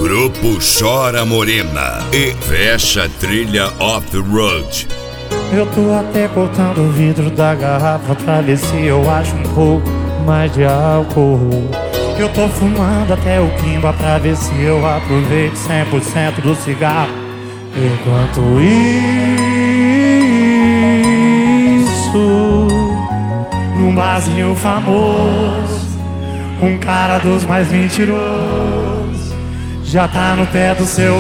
Grupo Chora Morena e fecha trilha off-road. Eu tô até cortando o vidro da garrafa pra ver se eu acho um pouco mais de álcool. Eu tô fumando até o quimba pra ver se eu aproveito 100% do cigarro. Enquanto isso, num barzinho famoso, um cara dos mais mentirosos já tá no pé do seu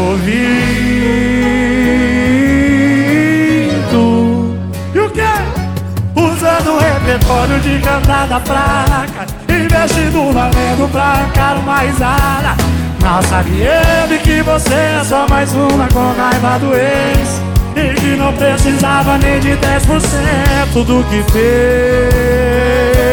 ouvido. E o quê? Usando o repertório de cantada fraca, investindo valendo pra arrancar uma risada. Mal sabe ele que você é só mais uma com raiva do ex, e que não precisava nem de 10% do que fez.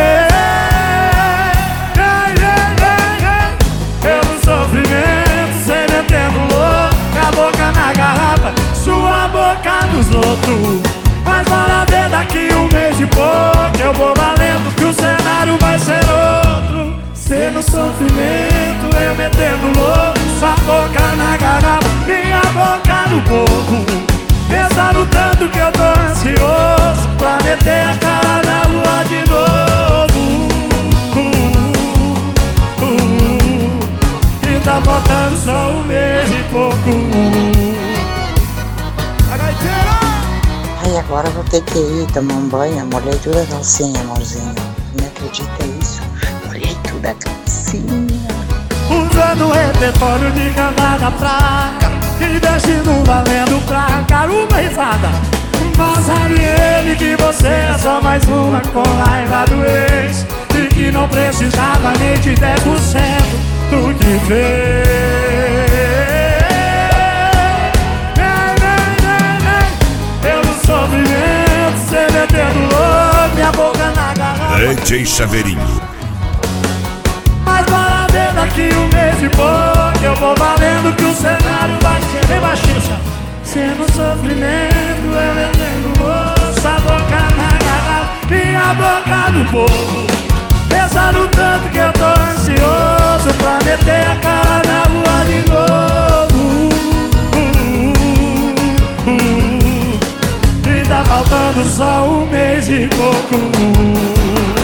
Pelo sofrimento, cê metendo louco, a boca na garrafa, sua boca nos outros. Mas bora ver daqui um mês de pouco, eu vou valendo que o cenário vai ser outro. Cê no sofrimento, eu metendo louco, sua boca na garrafa, minha boca no povo. Pensando tanto que eu tô ansioso pra meter a cara na lua de novo. E tá faltando só um mês e pouco. Ai, agora eu vou ter que ir tomar um banho. Molhei toda a calcinha, amorzinho. Não acredita isso? Molhei toda a calcinha. Usando o repertório de cantada fraca, investindo valendo pra arrancar uma risada. Mas sabe ele que você é só mais uma com raiva do ex, e que não precisava nem de 10% do que fez. Pelo sofrimento, cê metendo louco, minha boca na garrafa. DJ Chaveirinho. Mas bora ver daqui um mês e pouco, eu vou valendo que o cenário vai ser bem baixinho. Cê no sofrimento, eu metendo louco, a boca na garrafa, minha boca no povo. Pensando tanto que eu tô ansioso pra meter a cara na rua de novo. E tá faltando só um mês e pouco.